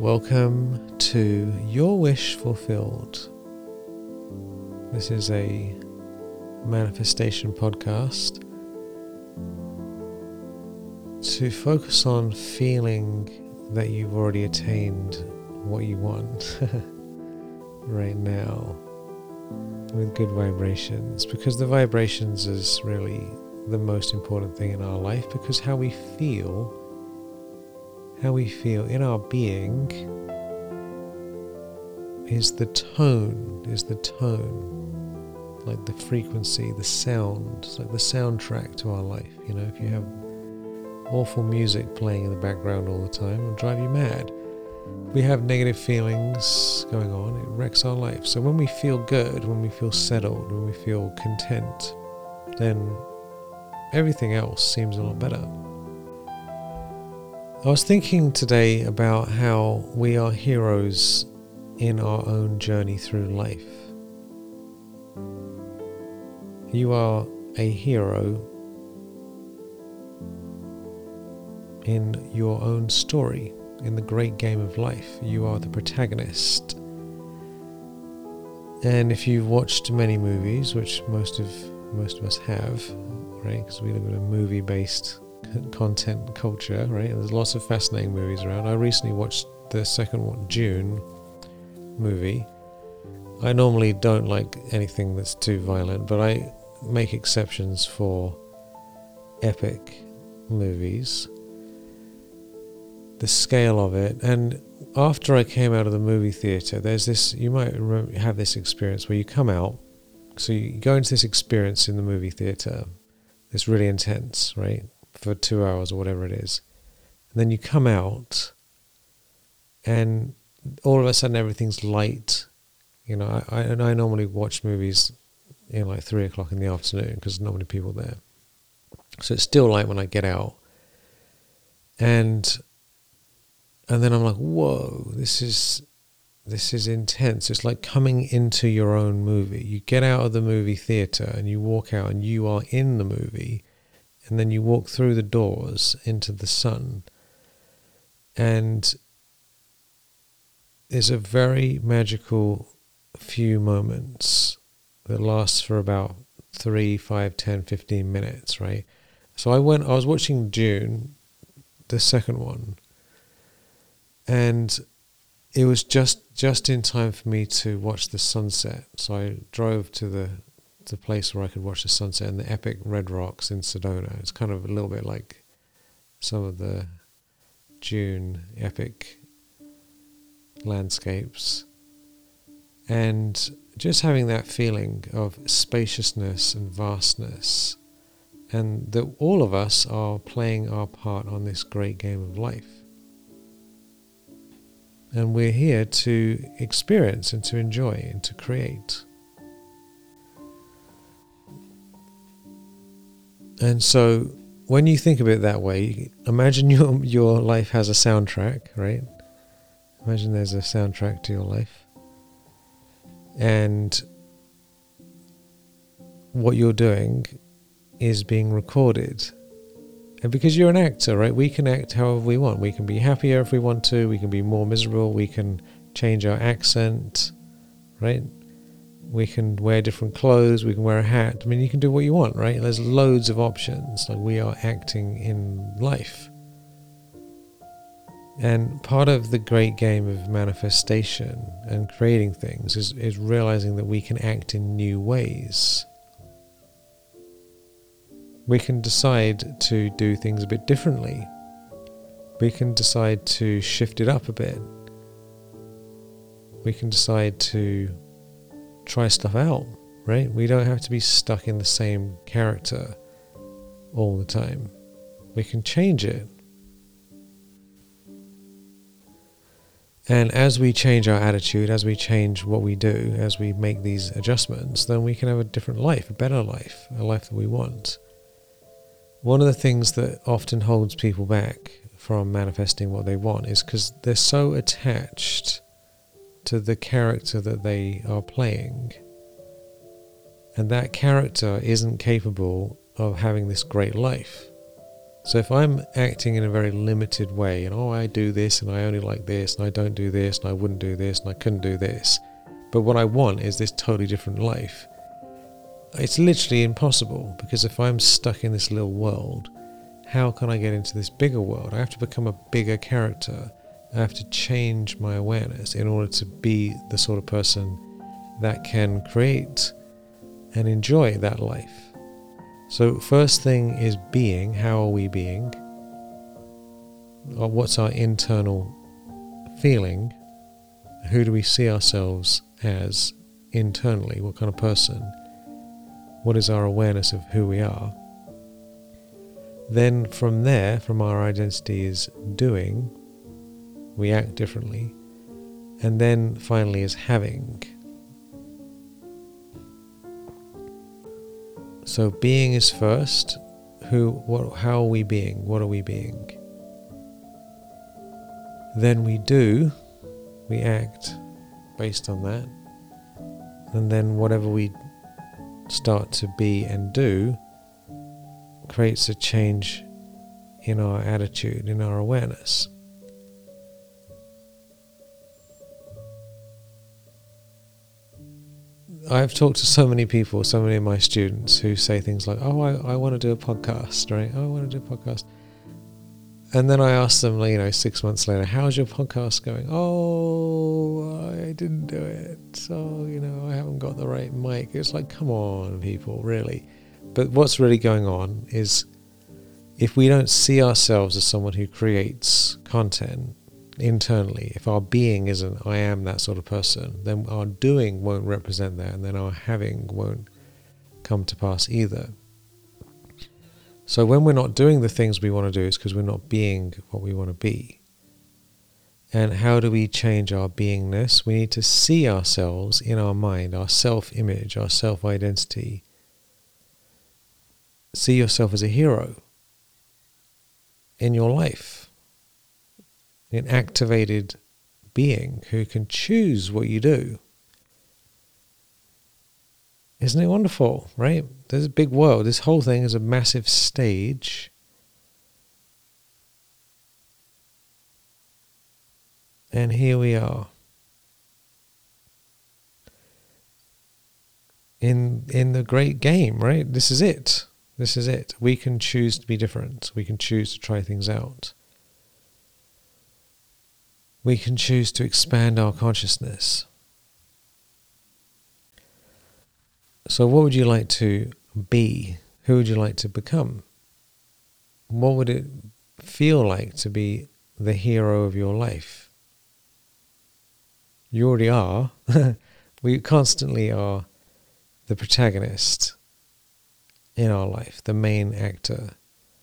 Welcome to Your Wish Fulfilled. This is a manifestation podcast to focus on feeling that you've already attained what you want right now with good vibrations, because the vibrations is really the most important thing in our life, because how we feel in our being is the tone, like the frequency, the sound. It's like the soundtrack to our life. You know, if you have awful music playing in the background all the time, it'll drive you mad. We have negative feelings going on, it wrecks our life. So when we feel good, when we feel settled, when we feel content, then everything else seems a lot better. I was thinking today about how we are heroes in our own journey through life. You are a hero in your own story, in the great game of life. You are the protagonist. And if you've watched many movies, which most of us have, right? Because we live in a movie-based content culture, right? There's lots of fascinating movies around. I recently watched the second one, Dune movie. I normally don't like anything that's too violent, but I make exceptions for epic movies. The scale of it. And after I came out of the movie theatre, there's this, you might have this experience where you come out, so you go into this experience in the movie theatre, it's really intense, right? For 2 hours or whatever it is. And then you come out and all of a sudden everything's light. You know, I normally watch movies in like 3 o'clock in the afternoon because there's not many people there. So it's still light when I get out. And then I'm like, whoa, this is intense. It's like coming into your own movie. You get out of the movie theatre and you walk out and you are in the movie. And then you walk through the doors into the sun. And there's a very magical few moments that lasts for about 3, 5, 10, 15 minutes, right? So I was watching Dune, the second one, and it was just in time for me to watch the sunset. So I drove to the place where I could watch the sunset and the epic red rocks in Sedona. It's kind of a little bit like some of the Dune epic landscapes. And just having that feeling of spaciousness and vastness, and that all of us are playing our part on this great game of life. And we're here to experience and to enjoy and to create. And so when you think of it that way, imagine your life has a soundtrack, right? Imagine there's a soundtrack to your life. And what you're doing is being recorded. And because you're an actor, right? We can act however we want. We can be happier if we want to. We can be more miserable. We can change our accent, right? We can wear different clothes, we can wear a hat. I mean, you can do what you want, right? There's loads of options. Like, we are acting in life. And part of the great game of manifestation and creating things is realizing that we can act in new ways. We can decide to do things a bit differently. We can decide to shift it up a bit. We can decide to try stuff out, right? We don't have to be stuck in the same character all the time. We can change it. And as we change our attitude, as we change what we do, as we make these adjustments, then we can have a different life, a better life, a life that we want. One of the things that often holds people back from manifesting what they want is because they're so attached to the character that they are playing. And that character isn't capable of having this great life. So if I'm acting in a very limited way, and I do this and I only like this and I don't do this and I wouldn't do this and I couldn't do this, but what I want is this totally different life, it's literally impossible, because if I'm stuck in this little world, how can I get into this bigger world? I have to become a bigger character. I have to change my awareness in order to be the sort of person that can create and enjoy that life. So first thing is being. How are we being? Or what's our internal feeling? Who do we see ourselves as internally? What kind of person? What is our awareness of who we are? Then from there, from our identity is doing, we act differently. And then finally is having. So being is first. How are we being? What are we being? Then we do, we act based on that. And then whatever we start to be and do creates a change in our attitude, in our awareness. I've talked to so many people, so many of my students who say things like, oh, I want to do a podcast, right? Oh, I want to do a podcast. And then I ask them, 6 months later, how's your podcast going? Oh, I didn't do it. So, I haven't got the right mic. It's like, come on, people, really. But what's really going on is, if we don't see ourselves as someone who creates content internally, if our being isn't, I am that sort of person, then our doing won't represent that, and then our having won't come to pass either. So when we're not doing the things we want to do, it's because we're not being what we want to be. And how do we change our beingness? We need to see ourselves in our mind, our self-image, our self-identity. See yourself as a hero in your life, an activated being who can choose what you do. Isn't it wonderful, right? There's a big world. This whole thing is a massive stage. And here we are. In the great game, right? This is it. This is it. We can choose to be different. We can choose to try things out. We can choose to expand our consciousness. So what would you like to be? Who would you like to become? What would it feel like to be the hero of your life? You already are. We constantly are the protagonist in our life, the main actor.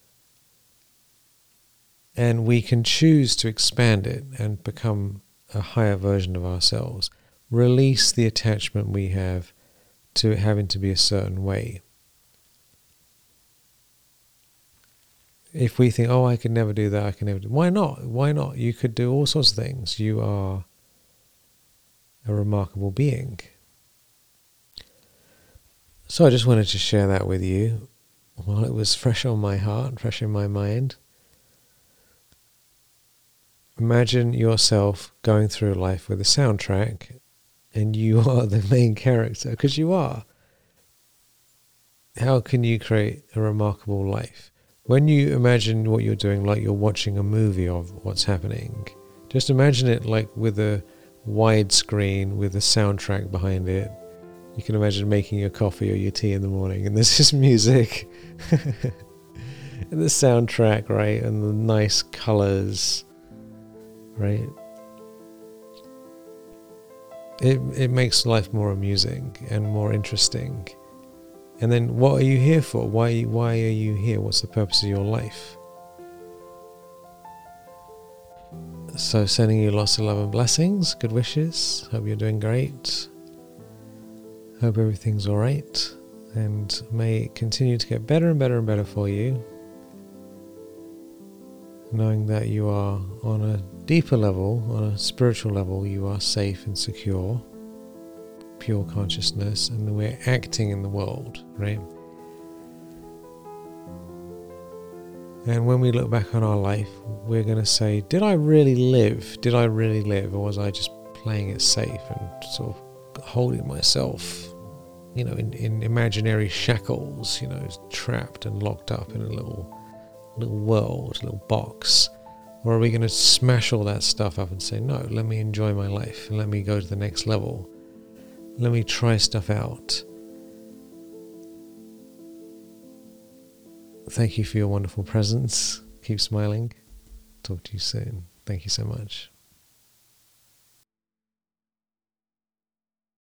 And we can choose to expand it and become a higher version of ourselves. Release the attachment we have to having to be a certain way. If we think, oh, I could never do that, I can never do, why not? Why not? You could do all sorts of things. You are a remarkable being. So I just wanted to share that with you while it was fresh on my heart, fresh in my mind. Imagine yourself going through life with a soundtrack, and you are the main character, because you are. How can you create a remarkable life? When you imagine what you're doing like you're watching a movie of what's happening, just imagine it like with a wide screen with a soundtrack behind it. You can imagine making your coffee or your tea in the morning, and there's this music and the soundtrack, right, and the nice colors, right? It makes life more amusing and more interesting. And then what are you here for? Why are you here? What's the purpose of your life? So sending you lots of love and blessings, good wishes. Hope you're doing great. Hope everything's all right, and may it continue to get better and better and better for you. Knowing that you are on a deeper level, on a spiritual level, you are safe and secure. Pure consciousness, and we're acting in the world, right? And when we look back on our life, we're going to say, did I really live? Did I really live? Or was I just playing it safe and sort of holding myself, in imaginary shackles, trapped and locked up in a little world, little box? Or are we going to smash all that stuff up and say, no, let me enjoy my life and let me go to the next level. Let me try stuff out. Thank you for your wonderful presence. Keep smiling. Talk to you soon. Thank you so much.